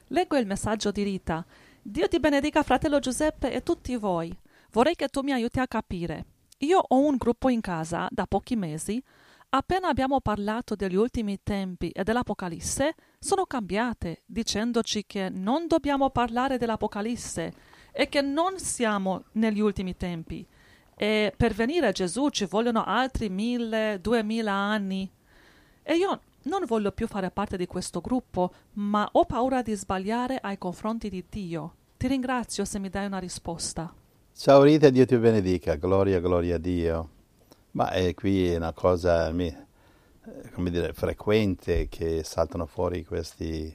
Leggo il messaggio di Rita. Dio ti benedica, fratello Giuseppe e tutti voi. Vorrei che tu mi aiuti a capire. Io ho un gruppo in casa da pochi mesi. Appena abbiamo parlato degli ultimi tempi e dell'Apocalisse, sono cambiate, dicendoci che non dobbiamo parlare dell'Apocalisse e che non siamo negli ultimi tempi. E per venire a Gesù ci vogliono altri 1000, 2000 anni. E io non voglio più fare parte di questo gruppo, ma ho paura di sbagliare ai confronti di Dio. Ti ringrazio se mi dai una risposta. Ciao Rita, Dio ti benedica, gloria, gloria a Dio. Ma qui è una cosa, come dire, frequente che saltano fuori queste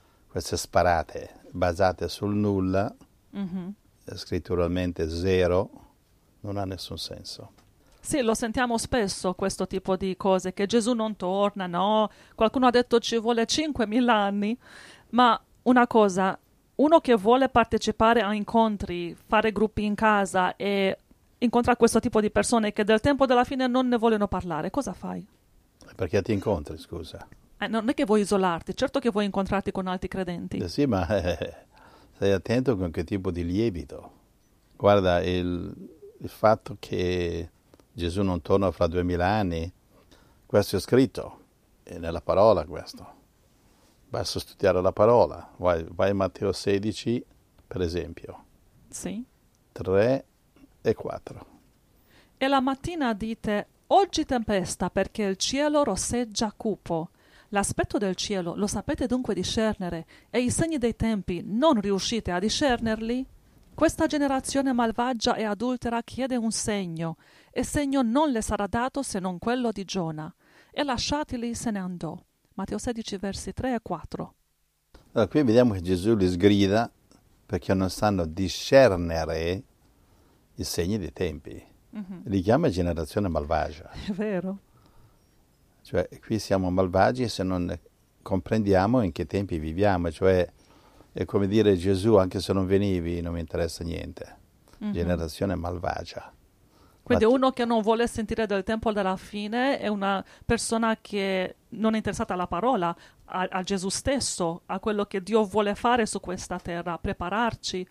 sparate basate sul nulla, scritturalmente zero, non ha nessun senso. Sì, lo sentiamo spesso questo tipo di cose, che Gesù non torna, no? Qualcuno ha detto ci vuole 5.000 anni, ma una cosa, uno che vuole partecipare a incontri, fare gruppi in casa e incontra questo tipo di persone che del tempo della fine non ne vogliono parlare, cosa fai? Perché ti incontri, scusa? Non è che vuoi isolarti, certo che vuoi incontrarti con altri credenti. Sì, ma stai attento con che tipo di lievito. Guarda, il fatto che Gesù non torna fra 2000 anni, questo è scritto, è nella parola questo. Basta studiare la parola. Vai a Matteo 16, per esempio. Sì. 3 e 4. E la mattina dite, oggi tempesta perché il cielo rosseggia cupo. L'aspetto del cielo lo sapete dunque discernere, e i segni dei tempi non riuscite a discernerli? Questa generazione malvagia e adultera chiede un segno, e segno non le sarà dato se non quello di Giona. E lasciatili se ne andò. Matteo 16, versi 3 e 4. Allora, qui vediamo che Gesù li sgrida perché non sanno discernere i segni dei tempi. Li chiama generazione malvagia. È vero. Cioè, qui siamo malvagi se non comprendiamo in che tempi viviamo. Cioè, è come dire Gesù, anche se non venivi, non mi interessa niente. Generazione malvagia. Quindi uno che non vuole sentire del tempo della fine è una persona che non è interessata alla parola, a Gesù stesso, a quello che Dio vuole fare su questa terra, prepararci.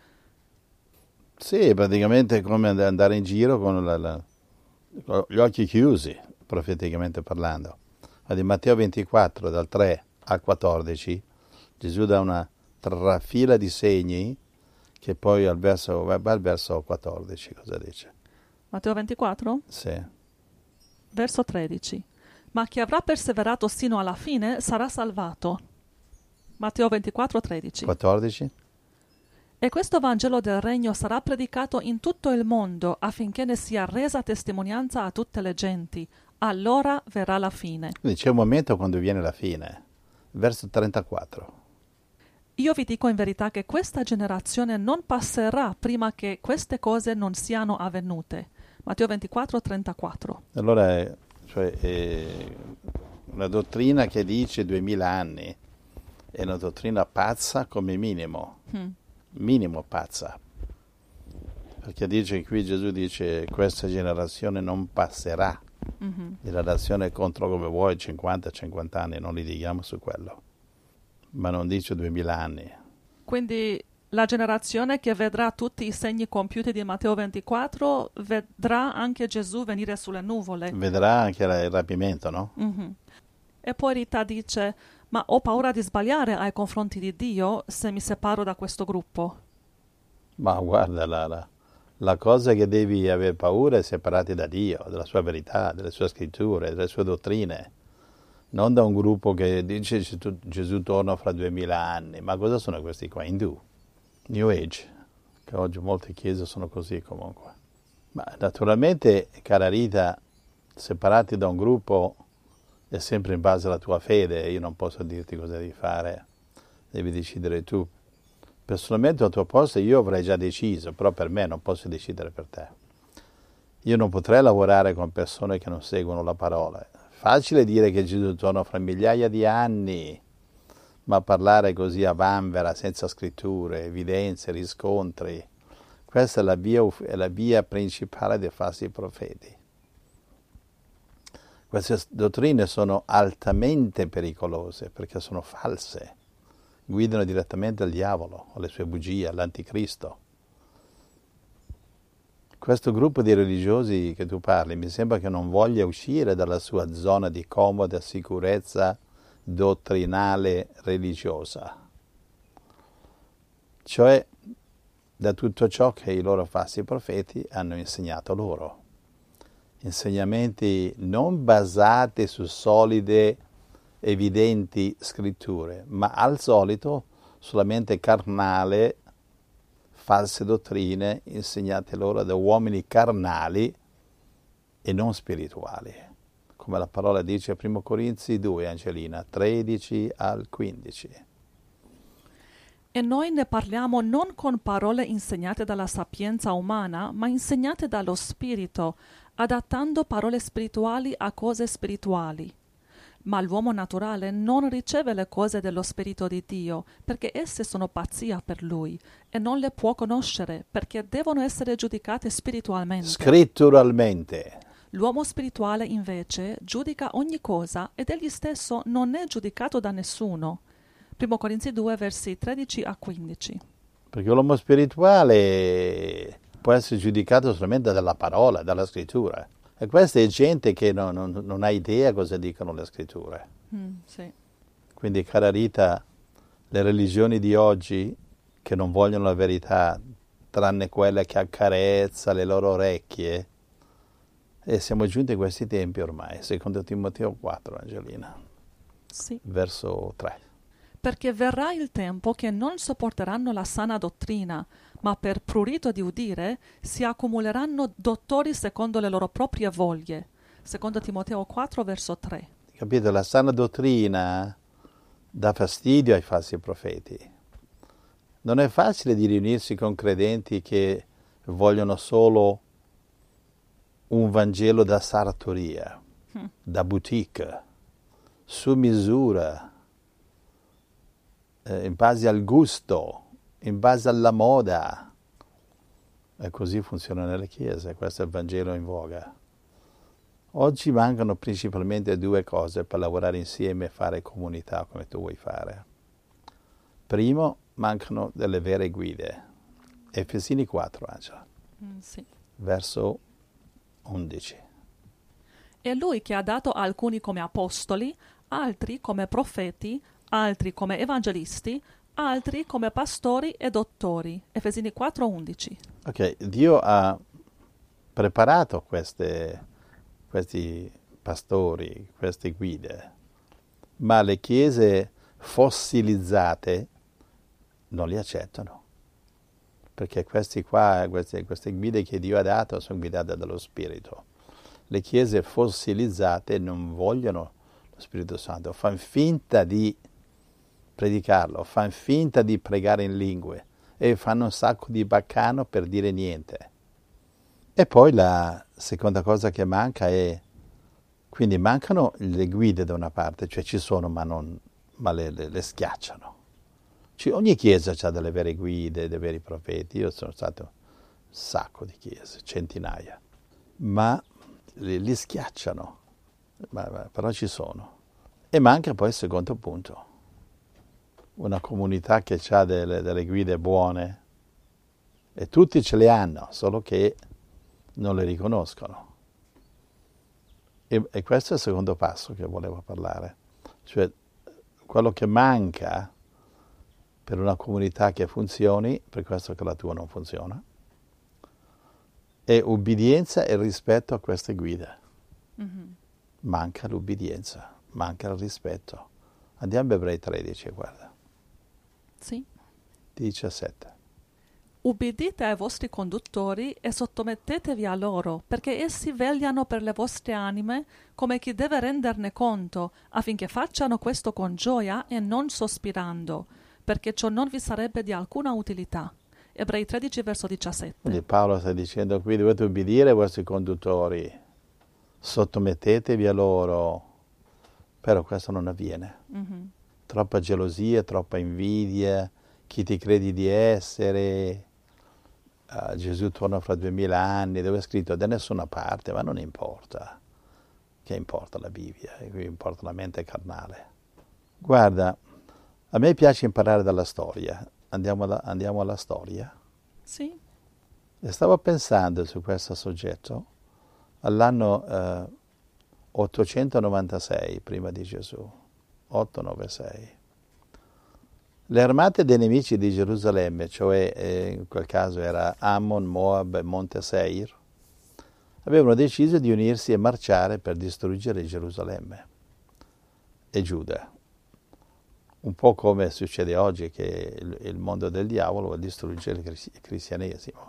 Sì, praticamente è come andare in giro con gli occhi chiusi, profeticamente parlando. Ad Matteo 24, dal 3 al 14, Gesù dà una trafila di segni che poi va al verso 14, cosa dice? Matteo 24? Sì. Verso 13. Ma chi avrà perseverato sino alla fine sarà salvato. Matteo 24, 13. 14? E questo Vangelo del Regno sarà predicato in tutto il mondo affinché ne sia resa testimonianza a tutte le genti. Allora verrà la fine. Quindi c'è un momento quando viene la fine. Verso 34. Io vi dico in verità che questa generazione non passerà prima che queste cose non siano avvenute. Matteo 24, 34. Allora, è una dottrina che dice 2000 anni, è una dottrina pazza come minimo. Minimo pazza. Perché dice qui Gesù dice questa generazione non passerà. Generazione contro come vuoi 50 anni, non litighiamo su quello. Ma non dice 2000 anni. Quindi la generazione che vedrà tutti i segni compiuti di Matteo 24 vedrà anche Gesù venire sulle nuvole. Vedrà anche il rapimento, no? E poi Rita dice, ma ho paura di sbagliare ai confronti di Dio se mi separo da questo gruppo. Ma guarda, la cosa che devi aver paura è separarti da Dio, della sua verità, delle sue scritture, delle sue dottrine. Non da un gruppo che dice Gesù torna fra 2000 anni. Ma cosa sono questi qua? Indù? New Age? Che oggi molte chiese sono così comunque. Ma naturalmente, cara Rita, separarti da un gruppo è sempre in base alla tua fede. Io non posso dirti cosa devi fare. Devi decidere tu. Personalmente al tuo posto io avrei già deciso, però per me non posso decidere per te. Io non potrei lavorare con persone che non seguono la parola. Facile dire che Gesù torna fra migliaia di anni, ma parlare così a vanvera, senza scritture, evidenze, riscontri, questa è la via principale dei falsi profeti. Queste dottrine sono altamente pericolose perché sono false. guidano direttamente al diavolo, alle sue bugie, all'anticristo. Questo gruppo di religiosi che tu parli mi sembra che non voglia uscire dalla sua zona di comoda sicurezza dottrinale religiosa, cioè da tutto ciò che i loro falsi profeti hanno insegnato loro. Insegnamenti non basati su solide, evidenti scritture, ma al solito solamente carnale, false dottrine insegnate loro da uomini carnali e non spirituali, come la parola dice a 1 Corinzi 2, Angelina, 13 al 15. E noi ne parliamo non con parole insegnate dalla sapienza umana, ma insegnate dallo Spirito, adattando parole spirituali a cose spirituali. Ma l'uomo naturale non riceve le cose dello Spirito di Dio, perché esse sono pazzia per lui, e non le può conoscere, perché devono essere giudicate spiritualmente. Scritturalmente. L'uomo spirituale, invece, giudica ogni cosa, ed egli stesso non è giudicato da nessuno. 1 Corinzi 2, versi 13 a 15. Perché l'uomo spirituale può essere giudicato solamente dalla parola, dalla scrittura. E questa è gente che non ha idea cosa dicono le scritture. Sì. Quindi, cara Rita, le religioni di oggi, che non vogliono la verità, tranne quella che accarezza le loro orecchie, e siamo giunti a questi tempi ormai, secondo Timoteo 4, Angelina, Sì. verso 3. Perché verrà il tempo che non sopporteranno la sana dottrina, ma per prurito di udire si accumuleranno dottori secondo le loro proprie voglie. Secondo Timoteo 4, verso 3. Capito? La sana dottrina dà fastidio ai falsi profeti. Non è facile di riunirsi con credenti che vogliono solo un Vangelo da sartoria, da boutique, su misura, in base al gusto, in base alla moda. E così funziona nelle chiese, questo è il Vangelo in voga. Oggi mancano principalmente due cose per lavorare insieme e fare comunità come tu vuoi fare. Primo, mancano delle vere guide. Efesini 4, Angela, Sì. verso 11. È lui che ha dato alcuni come apostoli, altri come profeti, altri come evangelisti, altri come pastori e dottori. Efesini 4, 11. Ok, Dio ha preparato questi pastori, queste guide, ma le chiese fossilizzate non li accettano, perché queste guide che Dio ha dato sono guidate dallo Spirito. Le chiese fossilizzate non vogliono lo Spirito Santo, fanno finta di predicarlo, fanno finta di pregare in lingue e fanno un sacco di baccano per dire niente. E poi la seconda cosa che manca è, quindi mancano le guide da una parte, cioè ci sono ma le schiacciano. Ogni chiesa ha delle vere guide, dei veri profeti, io sono stato in un sacco di chiese, centinaia, ma li schiacciano, però ci sono. E manca poi il secondo punto, una comunità che ha delle guide buone, e tutti ce le hanno, solo che non le riconoscono. E questo è il secondo passo che volevo parlare, cioè quello che manca per una comunità che funzioni, per questo che la tua non funziona, è ubbidienza e rispetto a queste guide. Mm-hmm. Manca l'ubbidienza, manca il rispetto. Andiamo a Ebrei 13, guarda. Sì. 17. Ubbidite ai vostri conduttori e sottomettetevi a loro, perché essi vegliano per le vostre anime come chi deve renderne conto, affinché facciano questo con gioia e non sospirando, perché ciò non vi sarebbe di alcuna utilità. Ebrei 13, verso 17. Quindi Paolo sta dicendo qui: dovete ubbidire ai vostri conduttori, sottomettetevi a loro, però questo non avviene. Mm-hmm. Troppa gelosia, troppa invidia, chi ti credi di essere, Gesù torna fra 2000 anni, dove è scritto da nessuna parte, ma non importa. Che importa la Bibbia? Qui importa la mente carnale. Guarda, A me piace imparare dalla storia. Andiamo alla storia. Sì. E stavo pensando su questo soggetto all'anno 896 prima di Gesù, 896. Le armate dei nemici di Gerusalemme, cioè in quel caso era Ammon, Moab e Monte Seir, avevano deciso di unirsi e marciare per distruggere Gerusalemme e Giuda. Un po' come succede oggi, che il mondo del diavolo vuole distruggere il cristianesimo.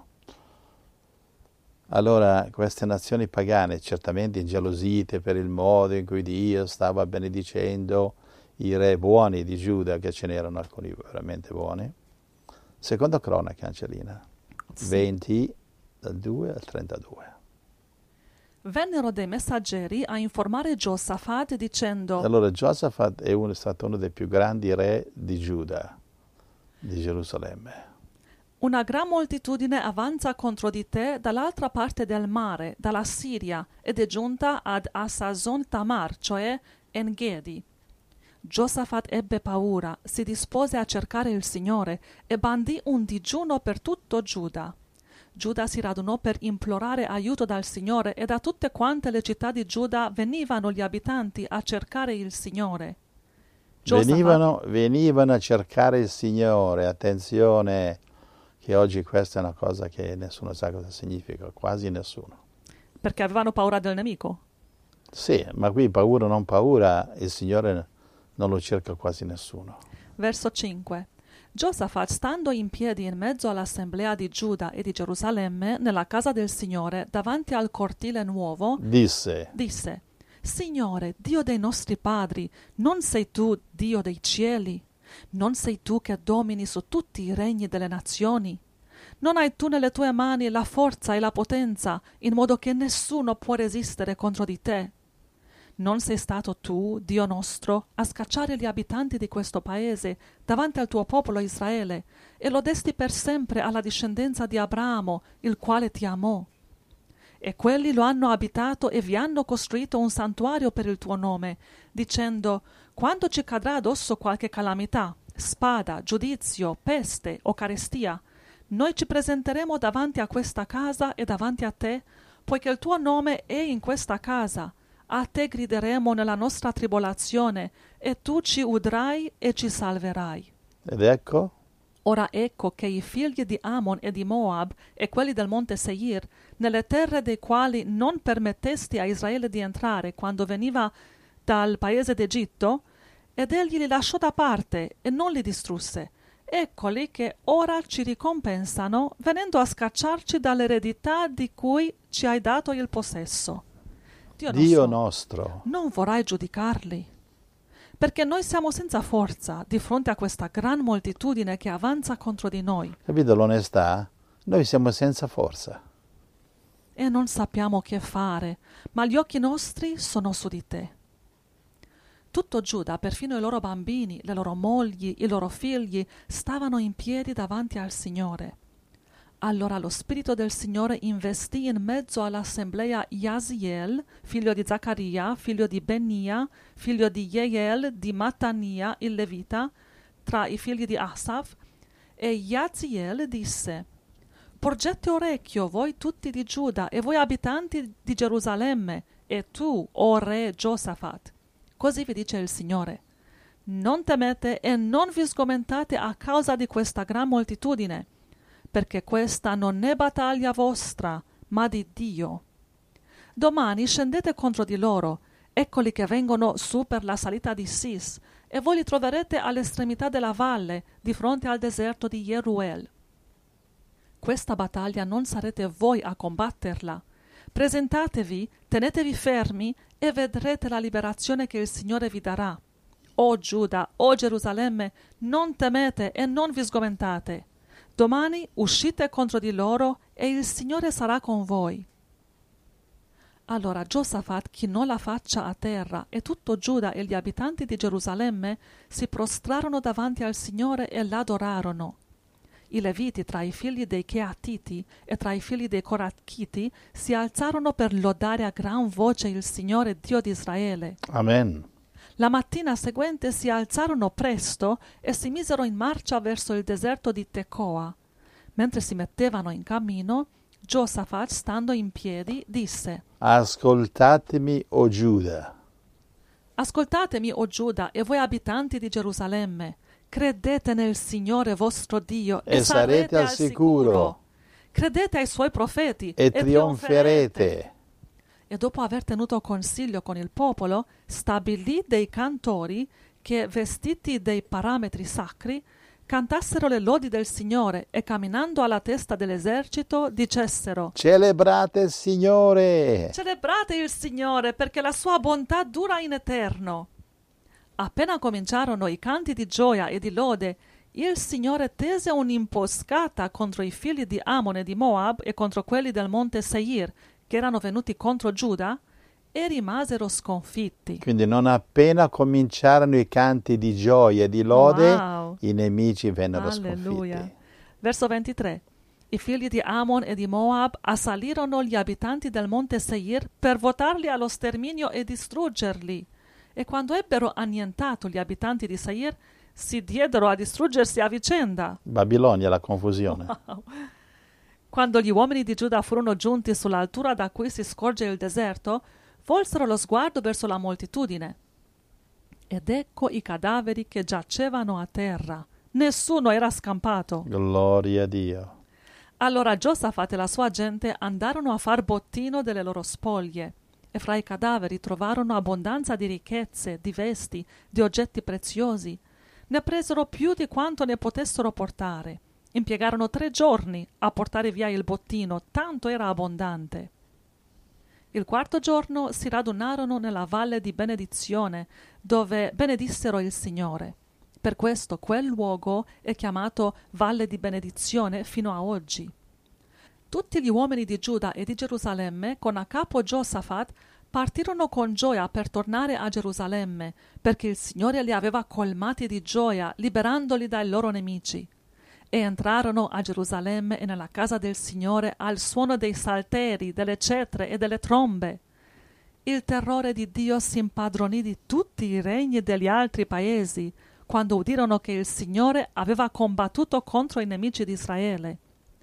Allora queste nazioni pagane, certamente ingelosite per il modo in cui Dio stava benedicendo i re buoni di Giuda, che ce n'erano alcuni veramente buoni. Seconda Cronache, Angelina, Sì. 20, dal 2 al 32. Vennero dei messaggeri a informare Giosafat dicendo: Allora Giosafat è stato uno dei più grandi re di Giuda, di Gerusalemme. una gran moltitudine avanza contro di te dall'altra parte del mare, dalla Siria, ed è giunta ad Assazon Tamar, cioè Engedi. Giosafat ebbe paura, si dispose a cercare il Signore e bandì un digiuno per tutto Giuda. Giuda si radunò per implorare aiuto dal Signore, e da tutte quante le città di Giuda venivano gli abitanti a cercare il Signore. Venivano a cercare il Signore. Attenzione, che oggi questa è una cosa che nessuno sa cosa significa, quasi nessuno. Perché avevano paura del nemico. Sì, ma qui paura o non paura, il Signore non lo cerca quasi nessuno. Verso 5. Giosafat, stando in piedi in mezzo all'assemblea di Giuda e di Gerusalemme, nella casa del Signore, davanti al cortile nuovo, Disse: Signore, Dio dei nostri padri, non sei tu Dio dei cieli? Non sei tu che domini su tutti i regni delle nazioni? Non hai tu nelle tue mani la forza e la potenza, in modo che nessuno può resistere contro di te? Non sei stato tu, Dio nostro, a scacciare gli abitanti di questo paese davanti al tuo popolo Israele, e lo desti per sempre alla discendenza di Abramo, il quale ti amò. E quelli lo hanno abitato e vi hanno costruito un santuario per il tuo nome, dicendo: quando ci cadrà addosso qualche calamità, spada, giudizio, peste o carestia, noi ci presenteremo davanti a questa casa e davanti a te, poiché il tuo nome è in questa casa. A te grideremo nella nostra tribolazione, e tu ci udrai e ci salverai. Ed ecco, Ora ecco che i figli di Ammon e di Moab e quelli del monte Seir, nelle terre dei quali non permettesti a Israele di entrare quando veniva dal paese d'Egitto, ed egli li lasciò da parte e non li distrusse, eccoli che ora ci ricompensano venendo a scacciarci dall'eredità di cui ci hai dato il possesso. Dio nostro, non vorrai giudicarli, perché noi siamo senza forza di fronte a questa gran moltitudine che avanza contro di noi. Capito l'onestà? Noi siamo senza forza. E non sappiamo che fare, ma gli occhi nostri sono su di te. Tutto Giuda, perfino i loro bambini, le loro mogli, i loro figli, stavano in piedi davanti al Signore. Allora lo Spirito del Signore investì in mezzo all'assemblea Jaziel, figlio di Zaccaria, figlio di Benia, figlio di Jeiel, di Mattania, il Levita, tra i figli di Asaf, e Jaziel disse: porgete orecchio, voi tutti di Giuda, e voi abitanti di Gerusalemme, e tu, o re Giosafat. Così vi dice il Signore: non temete e non vi sgomentate a causa di questa gran moltitudine, perché questa non è battaglia vostra, ma di Dio. Domani scendete contro di loro, eccoli che vengono su per la salita di Sis, e voi li troverete all'estremità della valle, di fronte al deserto di Jeruel. Questa battaglia non sarete voi a combatterla. Presentatevi, tenetevi fermi, e vedrete la liberazione che il Signore vi darà. O Giuda, o Gerusalemme, non temete e non vi sgomentate. Domani uscite contro di loro e il Signore sarà con voi. Allora Giosafat chinò la faccia a terra, e tutto Giuda e gli abitanti di Gerusalemme si prostrarono davanti al Signore e l'adorarono. I Leviti tra i figli dei Cheatiti e tra i figli dei Corachiti si alzarono per lodare a gran voce il Signore Dio di Israele. Amen. La mattina seguente si alzarono presto e si misero in marcia verso il deserto di Tecoa. Mentre si mettevano in cammino, Giosafat, stando in piedi, disse: Ascoltatemi, o Giuda. Ascoltatemi, o Giuda, e voi abitanti di Gerusalemme. Credete nel Signore vostro Dio E sarete al sicuro. Credete ai suoi profeti E trionferete. E dopo aver tenuto consiglio con il popolo, stabilì dei cantori che, vestiti dei parametri sacri, cantassero le lodi del Signore e, camminando alla testa dell'esercito, dicessero: Celebrate il Signore. Celebrate il Signore, perché la sua bontà dura in eterno. Appena cominciarono i canti di gioia e di lode, il Signore tese un'imboscata contro i figli di Ammon e di Moab e contro quelli del monte Seir, che erano venuti contro Giuda, e rimasero sconfitti. Quindi non appena cominciarono i canti di gioia e di lode, Wow. i nemici vennero Alleluia. sconfitti. Verso 23. I figli di Ammon e di Moab assalirono gli abitanti del monte Seir per votarli allo sterminio e distruggerli. E quando ebbero annientato gli abitanti di Seir, si diedero a distruggersi a vicenda. Babilonia, la confusione. Wow. Quando gli uomini di Giuda furono giunti sull'altura da cui si scorge il deserto, volsero lo sguardo verso la moltitudine. Ed ecco i cadaveri che giacevano a terra. Nessuno era scampato. Gloria a Dio. Allora Giosafat e la sua gente andarono a far bottino delle loro spoglie, e fra i cadaveri trovarono abbondanza di ricchezze, di vesti, di oggetti preziosi. Ne presero più di quanto ne potessero portare. Impiegarono 3 giorni a portare via il bottino, tanto era abbondante. Il 4° giorno si radunarono nella valle di benedizione, dove benedissero il Signore. Per questo quel luogo è chiamato Valle di Benedizione fino a oggi. Tutti gli uomini di Giuda e di Gerusalemme, con a capo Giosafat, partirono con gioia per tornare a Gerusalemme, perché il Signore li aveva colmati di gioia, liberandoli dai loro nemici. E entrarono a Gerusalemme e nella casa del Signore al suono dei salteri, delle cetre e delle trombe. Il terrore di Dio si impadronì di tutti i regni degli altri paesi, quando udirono che il Signore aveva combattuto contro i nemici di Israele.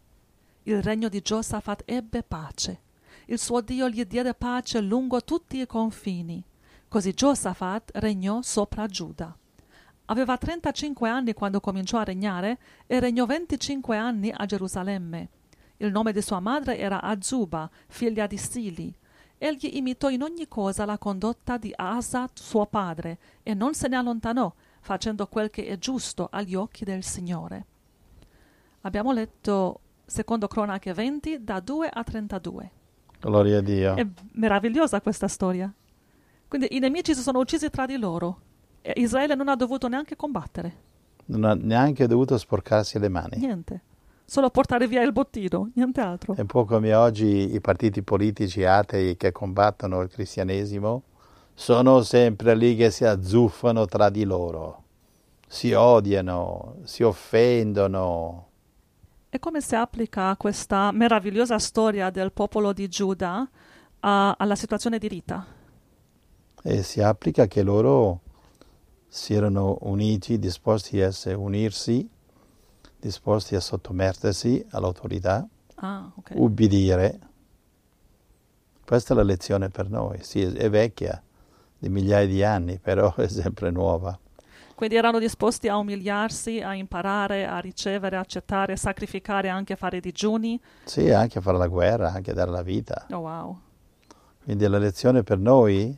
Il regno di Giosafat ebbe pace. Il suo Dio gli diede pace lungo tutti i confini. Così Giosafat regnò sopra Giuda. Aveva 35 anni quando cominciò a regnare e regnò 25 anni a Gerusalemme. Il nome di sua madre era Azuba, figlia di Sili. Egli imitò in ogni cosa la condotta di Asa, suo padre, e non se ne allontanò, facendo quel che è giusto agli occhi del Signore. Abbiamo letto Secondo Cronache 20, da 2 a 32. Gloria a Dio. È meravigliosa questa storia. Quindi i nemici si sono uccisi tra di loro e Israele non ha dovuto neanche combattere. Non ha neanche dovuto sporcarsi le mani. Niente. Solo portare via il bottino, niente altro. È un po' come oggi i partiti politici atei che combattono il cristianesimo sono sempre lì che si azzuffano tra di loro, si odiano, si offendono. E come si applica questa meravigliosa storia del popolo di Giuda alla situazione di Rita? E si applica che loro si erano uniti, disposti a unirsi, disposti a sottomettersi all'autorità, Okay. ubbidire. Questa è la lezione per noi. Sì, è vecchia, di migliaia di anni, però è sempre nuova. Quindi erano disposti a umiliarsi, a imparare, a ricevere, accettare, sacrificare, anche fare digiuni. Sì, anche fare la guerra, anche dare la vita. Oh, wow. Quindi la lezione per noi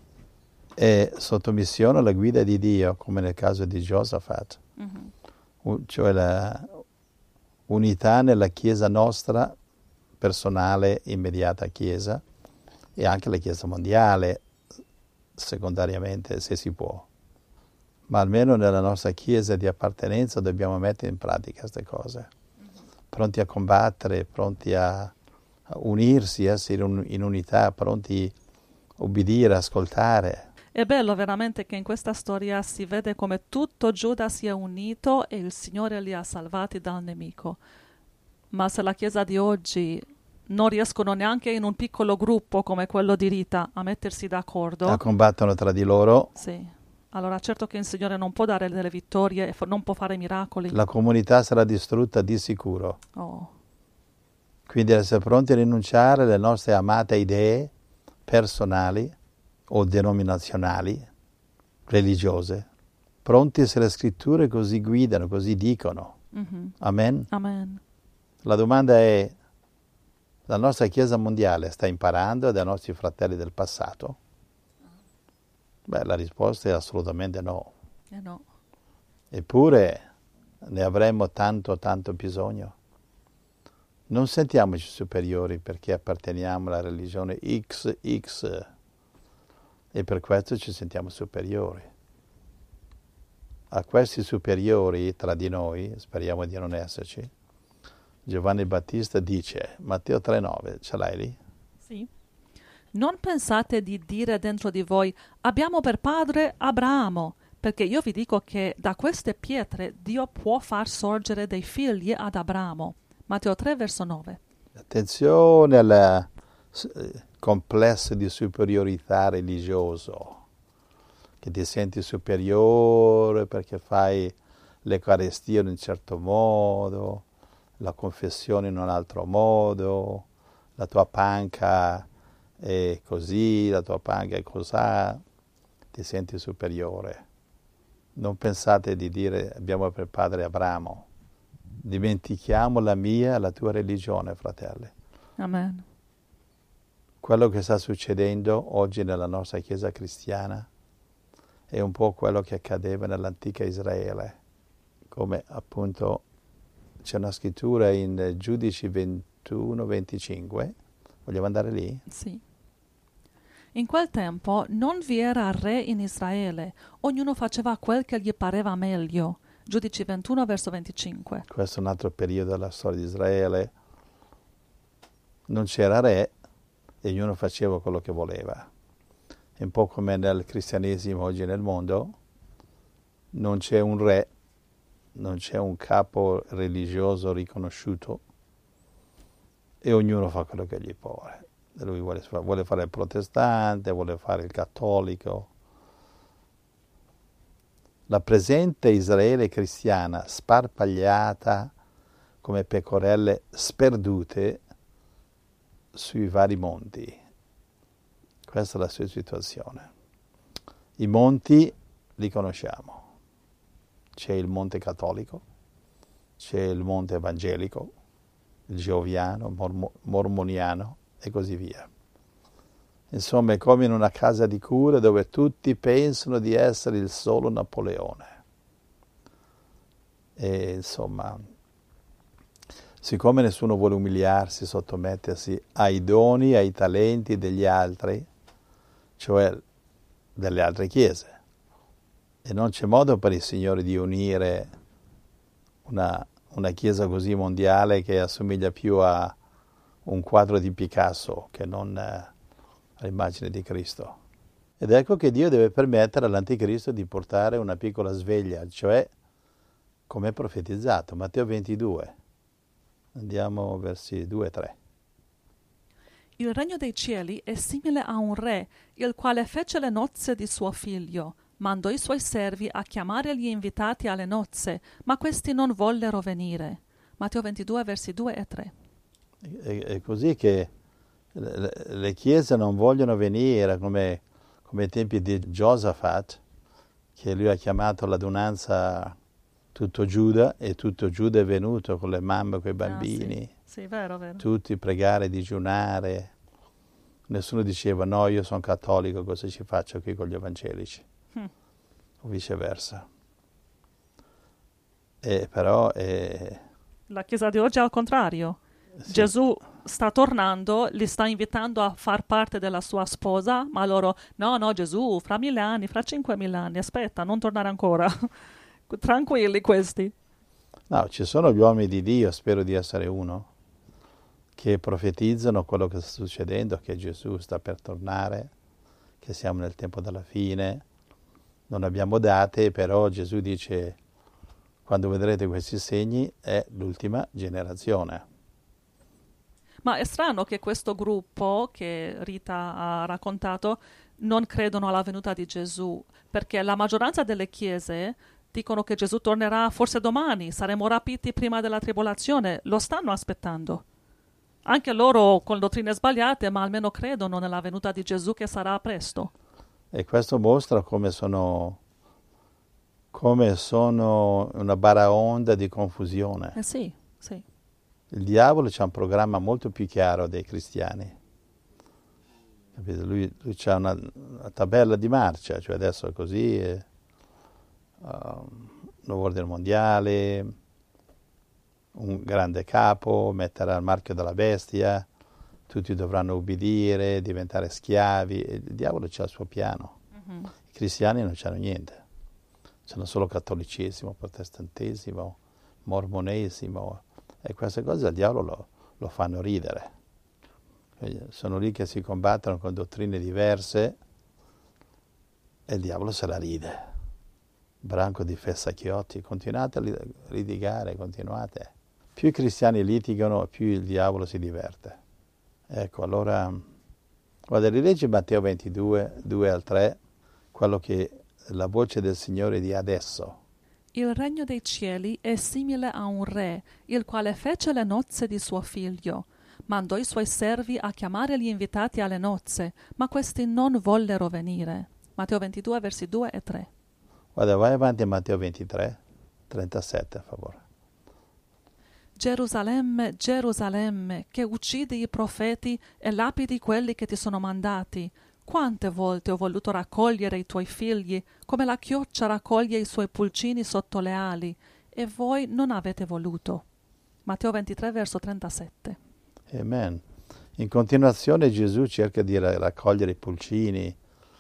è sottomissione alla guida di Dio, come nel caso di Giosafat. Cioè la unità nella Chiesa nostra, personale, immediata Chiesa, e anche la Chiesa mondiale, secondariamente, se si può. Ma almeno nella nostra Chiesa di appartenenza dobbiamo mettere in pratica queste cose. Pronti a combattere, pronti a unirsi, essere in unità, pronti a ubbidire, ascoltare. È bello veramente che in questa storia si vede come tutto Giuda si è unito e il Signore li ha salvati dal nemico. Ma se la Chiesa di oggi non riescono neanche in un piccolo gruppo come quello di Rita a mettersi d'accordo, Combattono tra di loro. sì, Allora certo che il Signore non può dare delle vittorie e non può fare miracoli. La comunità sarà distrutta di sicuro. Oh, Quindi essere pronti a rinunciare alle nostre amate idee personali o denominazionali, religiose, pronti se le scritture così guidano, così dicono. Amen? amen. La domanda è, la nostra Chiesa mondiale sta imparando dai nostri fratelli del passato? Beh, la risposta è assolutamente no. No. Eppure ne avremmo tanto bisogno. Non sentiamoci superiori perché apparteniamo alla religione XX e per questo ci sentiamo superiori. A questi superiori tra di noi, speriamo di non esserci, Giovanni Battista dice, Matteo 3,9, ce l'hai lì? Sì. Non pensate di dire dentro di voi, abbiamo per padre Abramo, perché io vi dico che da queste pietre Dio può far sorgere dei figli ad Abramo. Matteo 3, verso 9. Attenzione al complesso di superiorità religioso, che ti senti superiore perché fai l'Eucaristia in un certo modo, la confessione in un altro modo, la tua panca è così, la tua panca è cosà, ti senti superiore. Non pensate di dire abbiamo per padre Abramo. Dimentichiamo la mia e la tua religione, fratelli. Amen. Quello che sta succedendo oggi nella nostra Chiesa cristiana è un po' quello che accadeva nell'antica Israele, come appunto c'è una scrittura in Giudici 21-25. Vogliamo andare lì? Sì. In quel tempo non vi era re in Israele, ognuno faceva quel che gli pareva meglio. Giudici 21, verso 25. Questo è un altro periodo della storia di Israele. Non c'era re e ognuno faceva quello che voleva. È un po' come nel cristianesimo oggi nel mondo. Non c'è un re, non c'è un capo religioso riconosciuto e ognuno fa quello che gli pare. Lui vuole fare il protestante, vuole fare il cattolico. La presente Israele cristiana sparpagliata come pecorelle sperdute sui vari monti. Questa è la sua situazione. I monti li conosciamo. C'è il monte cattolico, c'è il monte evangelico, il geoviano, mormoniano e così via. Insomma, è come in una casa di cure dove tutti pensano di essere il solo Napoleone. E insomma, siccome nessuno vuole umiliarsi, sottomettersi ai doni, ai talenti degli altri, cioè delle altre chiese, e non c'è modo per il Signore di unire una chiesa così mondiale che assomiglia più a un quadro di Picasso che non all'immagine di Cristo. Ed ecco che Dio deve permettere all'anticristo di portare una piccola sveglia, cioè come è profetizzato, Matteo 22. Andiamo versi 2 e 3. Il regno dei cieli è simile a un re, il quale fece le nozze di suo figlio. Mandò i suoi servi a chiamare gli invitati alle nozze, ma questi non vollero venire. Matteo 22, versi 2 e 3. È così che le chiese non vogliono venire, come ai tempi di Giosafat, che lui ha chiamato l'adunanza tutto Giuda, e tutto Giuda è venuto con le mamme, con i bambini. Sì, vero. Tutti pregare, digiunare. Nessuno diceva no, io sono cattolico, cosa ci faccio qui con gli evangelici? O viceversa. Però la Chiesa di oggi è al contrario. Sì. Gesù sta tornando, li sta invitando a far parte della sua sposa, ma loro, no Gesù, fra 1000 anni, fra 5000 anni, aspetta, non tornare ancora. Tranquilli questi. No, ci sono gli uomini di Dio, spero di essere uno, che profetizzano quello che sta succedendo, che Gesù sta per tornare, che siamo nel tempo della fine. Non abbiamo date, però Gesù dice, quando vedrete questi segni, è l'ultima generazione. Ma è strano che questo gruppo che Rita ha raccontato non credono alla venuta di Gesù, perché la maggioranza delle chiese dicono che Gesù tornerà forse domani, saremo rapiti prima della tribolazione, lo stanno aspettando. Anche loro con dottrine sbagliate, ma almeno credono nella venuta di Gesù che sarà presto. E questo mostra come sono una baraonda di confusione. Sì, sì. Il diavolo c'ha un programma molto più chiaro dei cristiani. Capito? Lui c'ha una tabella di marcia, cioè adesso è così, nuovo ordine mondiale, un grande capo, metterà il marchio della bestia, tutti dovranno ubbidire, diventare schiavi. Il diavolo c'ha il suo piano. Mm-hmm. I cristiani non c'hanno niente, c'hanno solo cattolicesimo, protestantesimo, mormonesimo, e queste cose al diavolo lo fanno ridere. Sono lì che si combattono con dottrine diverse e il diavolo se la ride. Branco di fessacchiotti, continuate a litigare, continuate. Più i cristiani litigano, più il diavolo si diverte. Ecco, allora, guarda, rileggi Matteo 22, 2 al 3, quello che la voce del Signore di adesso. Il regno dei cieli è simile a un re, il quale fece le nozze di suo figlio. Mandò i suoi servi a chiamare gli invitati alle nozze, ma questi non vollero venire. Matteo 22, versi 2 e 3. Guarda, vai avanti a Matteo 23, 37, a favore. Gerusalemme, Gerusalemme, che uccidi i profeti e lapidi quelli che ti sono mandati. Quante volte ho voluto raccogliere i tuoi figli, come la chioccia raccoglie i suoi pulcini sotto le ali, e voi non avete voluto. Matteo 23, verso 37. Amen. In continuazione Gesù cerca di raccogliere i pulcini,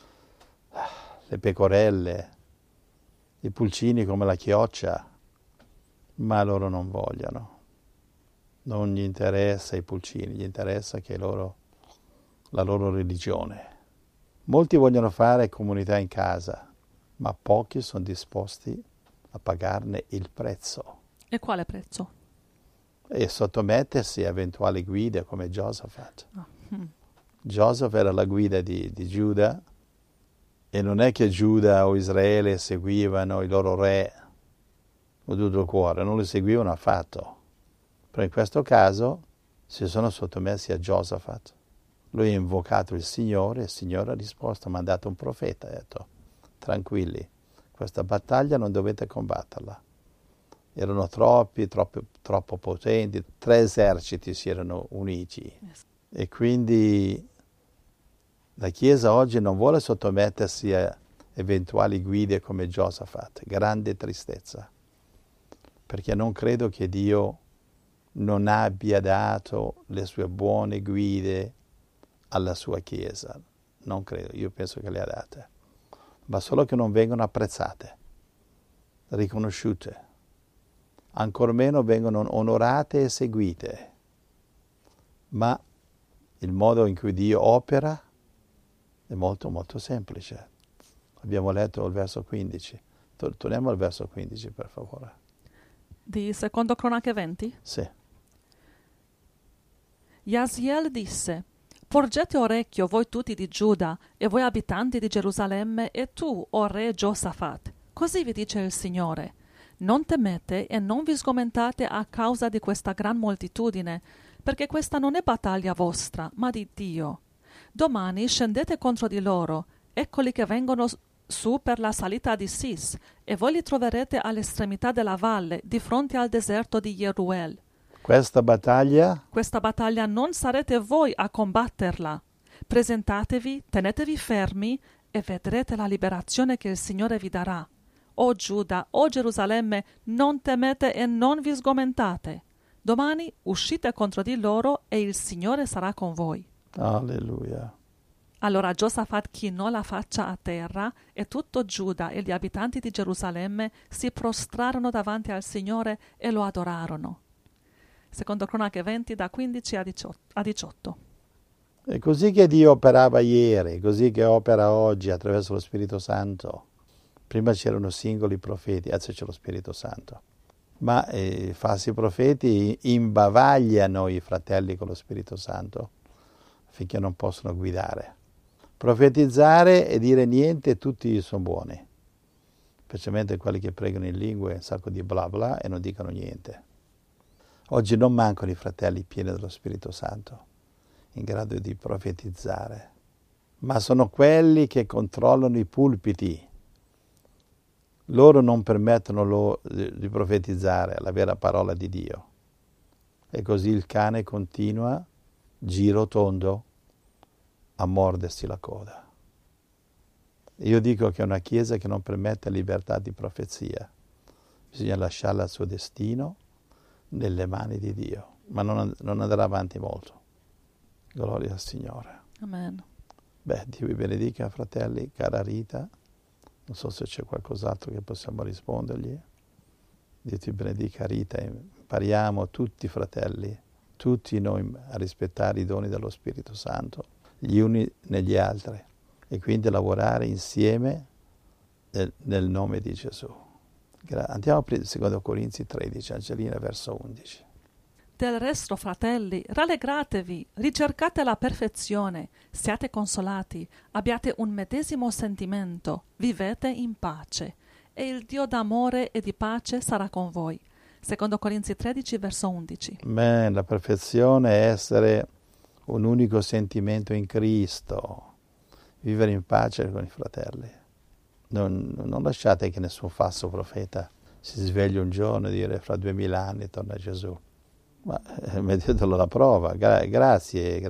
le pecorelle, i pulcini come la chioccia, ma loro non vogliono. Non gli interessa i pulcini, gli interessa che la loro religione. Molti vogliono fare comunità in casa, ma pochi sono disposti a pagarne il prezzo. E quale prezzo? E sottomettersi a eventuali guide come Giosafat. Oh. Giosafat era la guida di Giuda, e non è che Giuda o Israele seguivano i loro re con tutto il cuore, non li seguivano affatto. Però in questo caso si sono sottomessi a Giosafat. Lui ha invocato il Signore ha risposto, ha mandato un profeta, ha detto, tranquilli, questa battaglia non dovete combatterla. Erano troppo potenti, 3 eserciti si erano uniti. E quindi la Chiesa oggi non vuole sottomettersi a eventuali guide come Giosafat, grande tristezza, perché non credo che Dio non abbia dato le sue buone guide alla sua Chiesa. Non credo, io penso che le ha date, ma solo che non vengono apprezzate, riconosciute, ancor meno vengono onorate e seguite. Ma il modo in cui Dio opera è molto molto semplice. Abbiamo letto il verso 15. Torniamo al verso 15, per favore. Di Secondo Cronache 20? Sì. Jaziel disse: Porgete orecchio voi tutti di Giuda e voi abitanti di Gerusalemme e tu, o re Giosafat. Così vi dice il Signore: non temete e non vi sgomentate a causa di questa gran moltitudine, perché questa non è battaglia vostra, ma di Dio. Domani scendete contro di loro, eccoli che vengono su per la salita di Sis, e voi li troverete all'estremità della valle, di fronte al deserto di Jeruel. Questa battaglia non sarete voi a combatterla. Presentatevi, tenetevi fermi e vedrete la liberazione che il Signore vi darà. O Giuda, o Gerusalemme, non temete e non vi sgomentate. Domani uscite contro di loro e il Signore sarà con voi. Alleluia. Allora Giosafat chinò la faccia a terra e tutto Giuda e gli abitanti di Gerusalemme si prostrarono davanti al Signore e lo adorarono. Secondo Cronache 20 da 15 a 18. È così che Dio operava ieri, così che opera oggi attraverso lo Spirito Santo. Prima c'erano singoli profeti, adesso c'è lo Spirito Santo. Ma i falsi profeti imbavagliano i fratelli con lo Spirito Santo affinché non possano guidare. Profetizzare e dire niente, tutti sono buoni. Specialmente quelli che pregano in lingue, un sacco di bla bla e non dicono niente. Oggi non mancano i fratelli pieni dello Spirito Santo, in grado di profetizzare, ma sono quelli che controllano i pulpiti. Loro non permettono di profetizzare la vera parola di Dio. E così il cane continua, giro tondo, a mordersi la coda. Io dico che è una chiesa che non permette libertà di profezia. Bisogna lasciarla al suo destino nelle mani di Dio, ma non andrà avanti molto. Gloria al Signore. Amen. Beh, Dio vi benedica, fratelli, cara Rita. Non so se c'è qualcos'altro che possiamo rispondergli. Dio ti benedica, Rita. Impariamo tutti, fratelli, tutti noi a rispettare i doni dello Spirito Santo, gli uni negli altri, e quindi lavorare insieme nel nome di Gesù. Andiamo a 2 Corinzi 13, Angelina, verso 11. Del resto, fratelli, rallegratevi, ricercate la perfezione, siate consolati, abbiate un medesimo sentimento, vivete in pace, e il Dio d'amore e di pace sarà con voi. 2 Corinzi 13, verso 11. Amen. La perfezione è essere un unico sentimento in Cristo, vivere in pace con i fratelli. Non lasciate che nessun falso profeta si svegli un giorno e dire fra 2000 anni torna Gesù. Ma mettetelo alla prova. Grazie.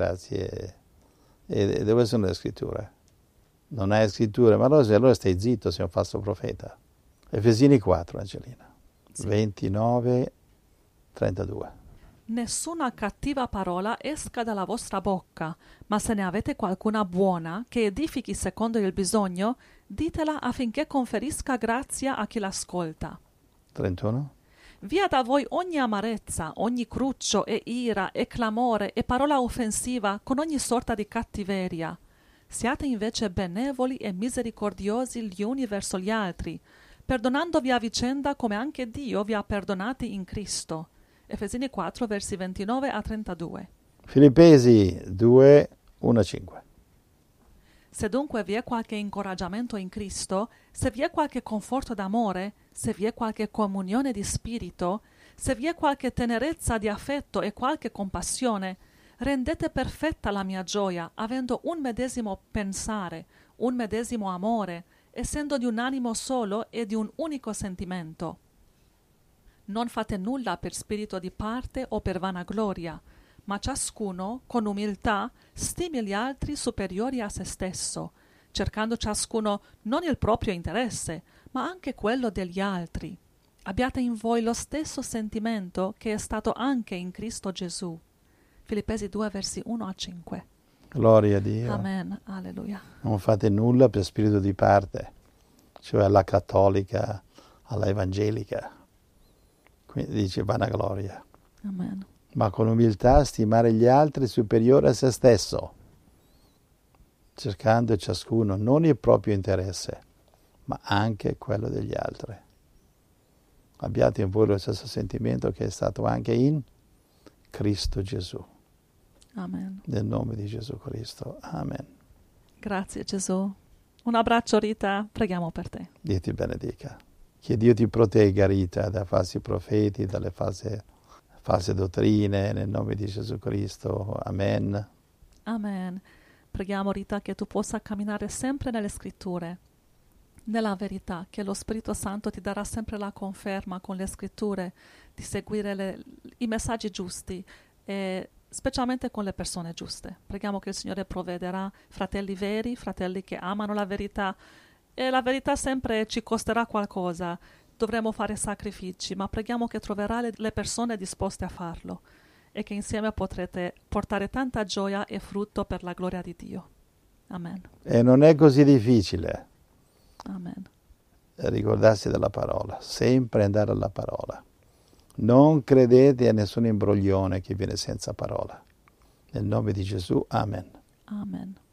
E dove sono le scritture? Non hai scritture, ma allora stai zitto, sei un falso profeta. Efesini 4, Angelina, sì. 29, 32. Nessuna cattiva parola esca dalla vostra bocca, ma se ne avete qualcuna buona che edifichi secondo il bisogno, ditela affinché conferisca grazia a chi l'ascolta. 31. Via da voi ogni amarezza, ogni cruccio e ira e clamore e parola offensiva con ogni sorta di cattiveria. Siate invece benevoli e misericordiosi gli uni verso gli altri, perdonandovi a vicenda come anche Dio vi ha perdonati in Cristo. Efesini 4, versi 29 a 32. Filippesi 2, 1 a 5. Se dunque vi è qualche incoraggiamento in Cristo, se vi è qualche conforto d'amore, se vi è qualche comunione di spirito, se vi è qualche tenerezza di affetto e qualche compassione, rendete perfetta la mia gioia, avendo un medesimo pensare, un medesimo amore, essendo di un animo solo e di un unico sentimento. Non fate nulla per spirito di parte o per vanagloria, ma ciascuno, con umiltà, stimi gli altri superiori a se stesso, cercando ciascuno non il proprio interesse, ma anche quello degli altri. Abbiate in voi lo stesso sentimento che è stato anche in Cristo Gesù. Filippesi 2, versi 1 a 5. Gloria a Dio. Amen. Alleluia. Non fate nulla per spirito di parte, cioè alla cattolica, alla evangelica. Quindi dice vanagloria. Amen. Ma con umiltà stimare gli altri superiore a se stesso, cercando ciascuno non il proprio interesse, ma anche quello degli altri. Abbiate in voi lo stesso sentimento che è stato anche in Cristo Gesù. Amen. Nel nome di Gesù Cristo. Amen. Grazie Gesù. Un abbraccio Rita, preghiamo per te. Dio ti benedica. Che Dio ti protegga, Rita, da falsi profeti, dalle false dottrine, nel nome di Gesù Cristo. Amen. Amen. Preghiamo Rita che tu possa camminare sempre nelle scritture, nella verità, che lo Spirito Santo ti darà sempre la conferma con le scritture di seguire i messaggi giusti e specialmente con le persone giuste. Preghiamo che il Signore provvederà fratelli veri, fratelli che amano la verità, e la verità sempre ci costerà qualcosa, dovremo fare sacrifici, ma preghiamo che troverà le persone disposte a farlo e che insieme potrete portare tanta gioia e frutto per la gloria di Dio. Amen. E non è così difficile. Amen. Ricordarsi della parola, sempre andare alla parola. Non credete a nessun imbroglione che viene senza parola. Nel nome di Gesù, amen. Amen.